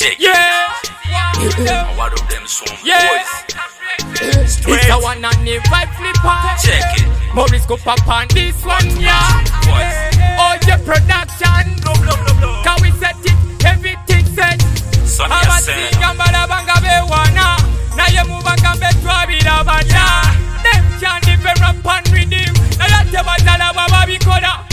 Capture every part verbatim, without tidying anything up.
Check. Yeah. Yeah. What of them some Yeah. boys? It's a one and the vibe flipper. Check it. Maurice go pop on this one, yeah. Boys. Oh, your production. Blah, blah, blah, blah. Can we set it? Everything set. Son, I'm a yes, sir. sing bada banga be wana. Now you move and come back to a bit of a da. Them can't even rap and redeem. Now that's the battle of a bicoda.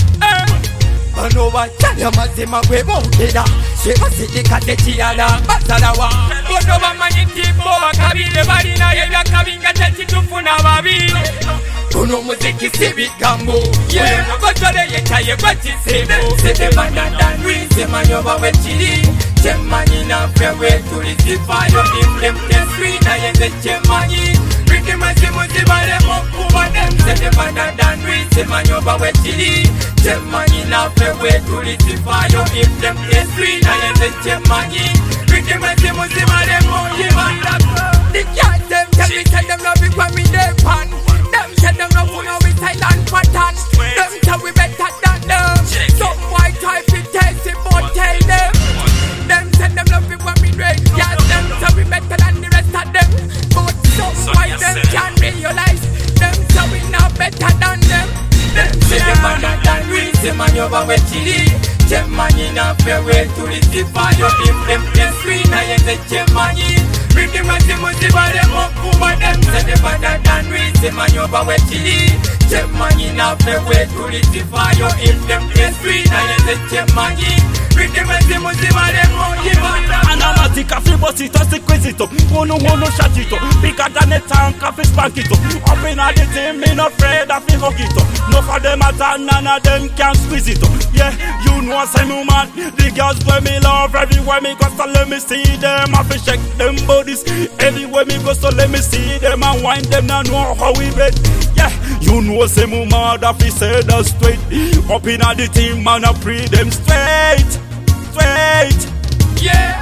Banova, Chaya Mazima, we won't get up. She was it, Katechiana, Batalawa. Banova, Manitibo, Kabile, Barina, Yaka, Kabin, Katati to Funababi. Uno Muziki, Civic Gambo. Yeah, but today, Chaya, but it's able. Set the banana, we say Manova, with Chili. Chemanina, fairway to receive fire. If them can screen, I am the Chemani. Ricky Massimuziba, them up over them. Set the banana, we say Manova, with Chili. Chemanina, fairway to receive fire. If them can screen, I am the Chemani. Ricky Massimuziba, them up over them. The cat, them tell me, tell them love it when we dey pan. Them tell them love when we silent pattern. Them tell we better than them. Some white type it taste it, but tell them. Them tell them love it when we drink. Yeah, them tell we better than the rest of them. But some white them can't realize. Them tell we not better than them. Them say them better than we. Say man over with chili. Them money not fair way to receive fire. If them can screen, I am the Chemani. Ricky Massimuziba, them up over them. Say them better than we. Say man over with chili. Them money not fair way to receive fire. If them can screen, I am the Chemani. Ricky Massimuziba, them up over them. Anamati cafe bosito sequisito. Uno uno chatito. Bigger than a tank cafe spankito. Up in the team, me no afraid of the hogito. No for them at all, none of them can squeeze it. Yeah, you know say me man. The girls where me love everywhere me go, so let me see them. I fi shake them bodies everywhere me go, so let me see them and wind them. Now know how we bet. Yeah, you know say me mad if he say that straight. Up in the team, man, I free them straight, straight. Yeah.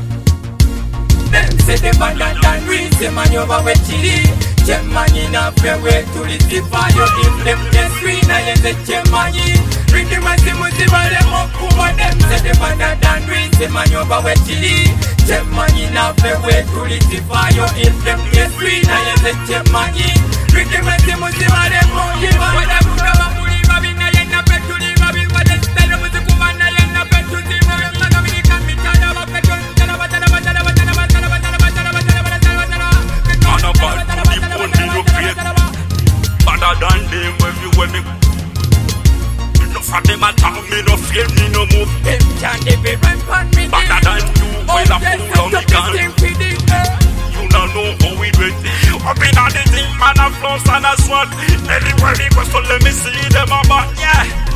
Them say they better than we. Say man over with chili. Chemani na fair way to receive fire. If them can screen, I am the Chemani. Ricky Massimuziba, them up over them. Say they better than we. Say man over with chili. Chemani na fair way to receive fire. If them can screen, I am the Chemani. Ricky Massimuziba, them up over them. What I'm going to do, I'm going to end up at to leave. I'm going to stay with the woman. I end up at to leave. I'm going to become me. I'm going to become me. Better than them everywhere me. No for them at all, me no fear, me no move. Them can't even run on me. Better than you, when I fool on the gun. You don't know how we do it. Up in all the thing, man, I floss and I swat. Everywhere we go, so let me see them about, yeah.